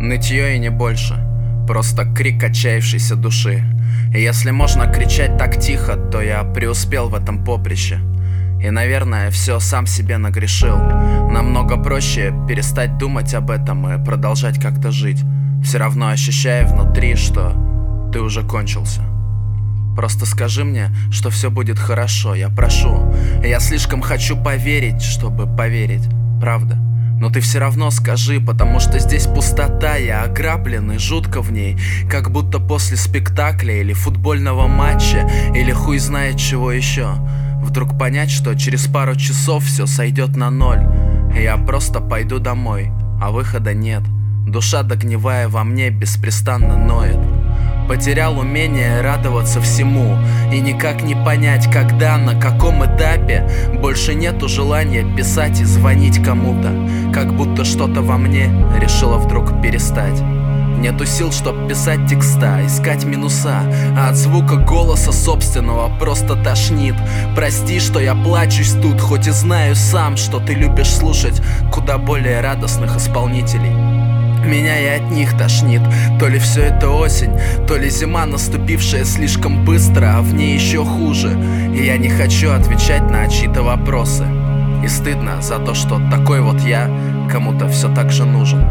Нытье и не больше, просто крик отчаявшейся души. И если можно кричать так тихо, то я преуспел в этом поприще. И, наверное, все сам себе нагрешил. Намного проще перестать думать об этом и продолжать как-то жить, все равно ощущая внутри, что ты уже кончился. Просто скажи мне, что все будет хорошо, я прошу. Я слишком хочу поверить, чтобы поверить, правда. Но ты все равно скажи, потому что здесь пустота. Я ограблен и жутко в ней, как будто после спектакля или футбольного матча, или хуй знает чего еще. Вдруг понять, что через пару часов все сойдет на ноль, и я просто пойду домой, а выхода нет. Душа, догнивая во мне, беспрестанно ноет. Потерял умение радоваться всему и никак не понять, когда, на каком этапе. Больше нету желания писать и звонить кому-то, как будто что-то во мне решило вдруг перестать. Нету сил, чтоб писать текста, искать минуса, а от звука голоса собственного просто тошнит. Прости, что я плачусь тут, хоть и знаю сам, что ты любишь слушать куда более радостных исполнителей. Меня и от них тошнит. То ли все это осень, то ли зима, наступившая слишком быстро, а в ней еще хуже. И я не хочу отвечать на чьи-то вопросы. И стыдно за то, что такой вот я кому-то все так же нужен.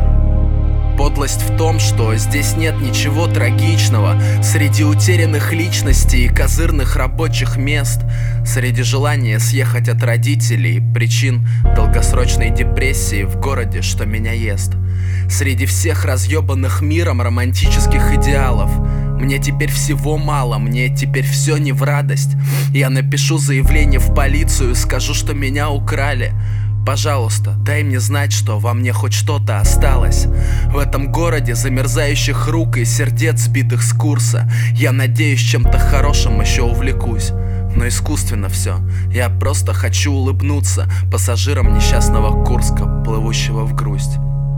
Подлость в том, что здесь нет ничего трагичного. Среди утерянных личностей и козырных рабочих мест, среди желания съехать от родителей, причин долгосрочной депрессии в городе, что меня ест, среди всех разъебанных миром романтических идеалов. Мне теперь всего мало, мне теперь все не в радость. Я напишу заявление в полицию, скажу, что меня украли. Пожалуйста, дай мне знать, что во мне хоть что-то осталось. В этом городе замерзающих рук и сердец, сбитых с курса. Я надеюсь, чем-то хорошим еще увлекусь. Но искусственно все. Я просто хочу улыбнуться пассажирам несчастного Курска, плывущего в грусть.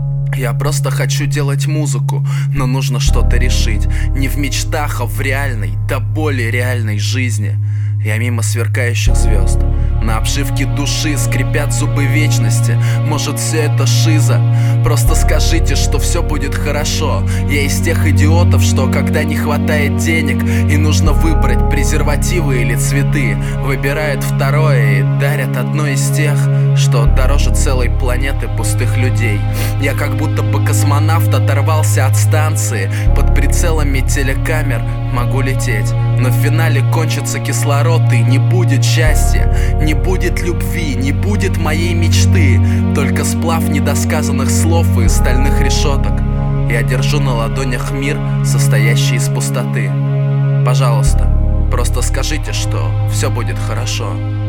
Я просто хочу делать музыку, но нужно что-то решить. Не в мечтах, а в реальной, до боли реальной жизни. Я мимо сверкающих звезд. На обшивке души скрипят зубы вечности. Может, все это шиза? Просто скажите, что все будет хорошо. Я из тех идиотов, что когда не хватает денег и нужно выбрать презервативы или цветы, выбирают второе и дарят одно из тех, что дороже целой планеты пустых людей. Я как будто бы космонавт оторвался от станции. Под прицелами телекамер могу лететь, но в финале кончится кислород и не будет счастья. Не будет любви, не будет моей мечты, только сплав недосказанных слов и стальных решеток. Я держу на ладонях мир, состоящий из пустоты. Пожалуйста, просто скажите, что все будет хорошо.